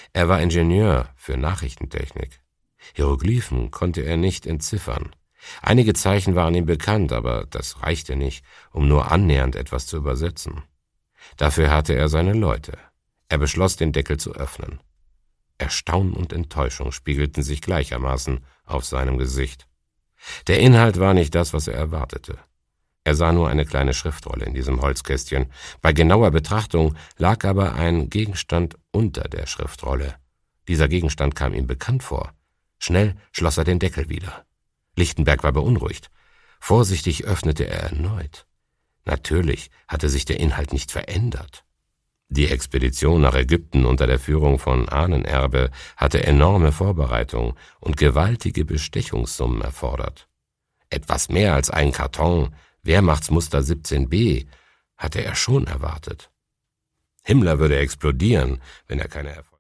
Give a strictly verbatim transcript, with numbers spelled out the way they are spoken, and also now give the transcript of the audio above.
Er war Ingenieur für Nachrichtentechnik. Hieroglyphen konnte er nicht entziffern. Einige Zeichen waren ihm bekannt, aber das reichte nicht, um nur annähernd etwas zu übersetzen. Dafür hatte er seine Leute. Er beschloss, den Deckel zu öffnen. Erstaunen und Enttäuschung spiegelten sich gleichermaßen auf seinem Gesicht. Der Inhalt war nicht das, was er erwartete. Er sah nur eine kleine Schriftrolle in diesem Holzkästchen. Bei genauer Betrachtung lag aber ein Gegenstand unter der Schriftrolle. Dieser Gegenstand kam ihm bekannt vor. Schnell schloss er den Deckel wieder. Lichtenberg war beunruhigt. Vorsichtig öffnete er erneut. Natürlich hatte sich der Inhalt nicht verändert. Die Expedition nach Ägypten unter der Führung von Ahnenerbe hatte enorme Vorbereitung und gewaltige Bestechungssummen erfordert. Etwas mehr als ein Karton Wehrmachtsmuster siebzehn b hatte er schon erwartet. Himmler würde explodieren, wenn er keine Erfolge